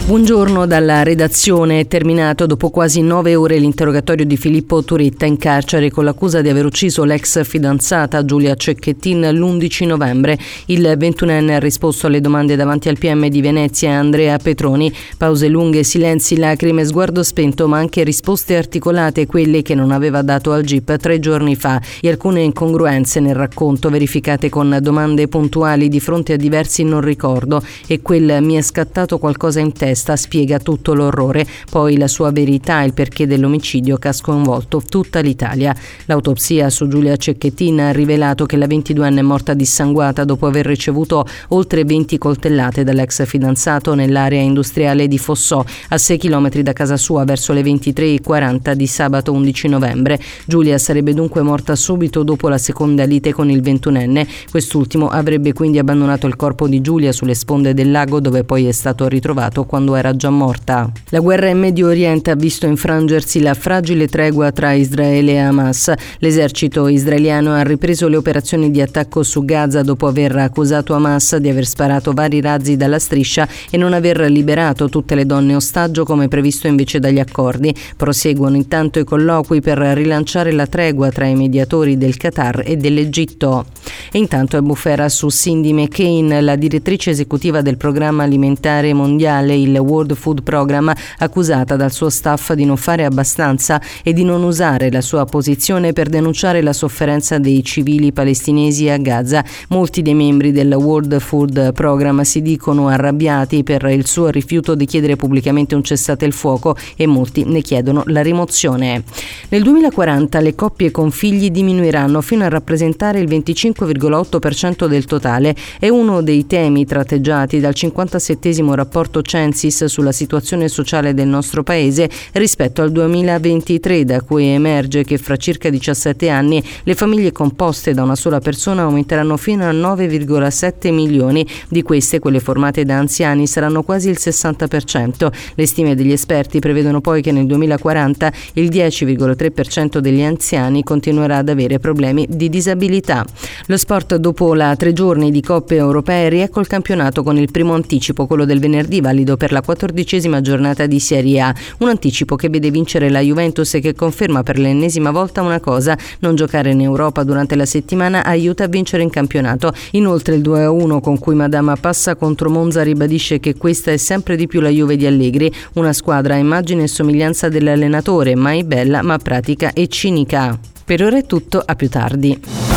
Buongiorno dalla redazione. È terminato dopo quasi 9 ore l'interrogatorio di Filippo Turetta in carcere con l'accusa di aver ucciso l'ex fidanzata Giulia Cecchettin l'11 novembre. Il 21enne ha risposto alle domande davanti al PM di Venezia Andrea Petroni. Pause lunghe, silenzi, lacrime, sguardo spento, ma anche risposte articolate, quelle che non aveva dato al GIP 3 giorni fa, e alcune incongruenze nel racconto verificate con domande puntuali di fronte a diversi non ricordo, e quel "mi è scattato qualcosa in testa" spiega tutto l'orrore. Poi la sua verità, il perché dell'omicidio che ha sconvolto tutta l'Italia. L'autopsia su Giulia Cecchettin ha rivelato che la 22enne è morta dissanguata dopo aver ricevuto oltre 20 coltellate dall'ex fidanzato nell'area industriale di Fossò, a 6 chilometri da casa sua, verso le 23:40 di sabato 11 novembre. Giulia sarebbe dunque morta subito dopo la seconda lite con il 21enne. Quest'ultimo avrebbe quindi abbandonato il corpo di Giulia sulle sponde del lago, dove poi è stato ritrovato quando era già morta. La guerra in Medio Oriente ha visto infrangersi la fragile tregua tra Israele e Hamas. L'esercito israeliano ha ripreso le operazioni di attacco su Gaza dopo aver accusato Hamas di aver sparato vari razzi dalla striscia e non aver liberato tutte le donne ostaggio come previsto invece dagli accordi. Proseguono intanto i colloqui per rilanciare la tregua tra i mediatori del Qatar e dell'Egitto. E intanto è bufera su Cindy McCain, la direttrice esecutiva del programma alimentare mondiale, il World Food Program, accusata dal suo staff di non fare abbastanza e di non usare la sua posizione per denunciare la sofferenza dei civili palestinesi a Gaza. Molti dei membri del World Food Program si dicono arrabbiati per il suo rifiuto di chiedere pubblicamente un cessate il fuoco, e molti ne chiedono la rimozione. Nel 2040 le coppie con figli diminuiranno fino a rappresentare il 25,8% del totale. È uno dei temi tratteggiati dal 57° rapporto Censis sulla situazione sociale del nostro paese rispetto al 2023, da cui emerge che fra circa 17 anni le famiglie composte da una sola persona aumenteranno fino a 9,7 milioni. Di queste, quelle formate da anziani saranno quasi il 60%. Le stime degli esperti prevedono poi che nel 2040 il 10,3% degli anziani continuerà ad avere problemi di disabilità. Lo sport: dopo la 3 giorni di coppe europee, riecco il campionato con il primo anticipo, quello del venerdì, valido per la 14ª giornata di Serie A. Un anticipo che vede vincere la Juventus e che conferma per l'ennesima volta una cosa: non giocare in Europa durante la settimana aiuta a vincere in campionato. Inoltre il 2-1 con cui Madama passa contro Monza ribadisce che questa è sempre di più la Juve di Allegri, una squadra a immagine e somiglianza dell'allenatore, mai bella ma pratica e cinica. Per ora è tutto, a più tardi.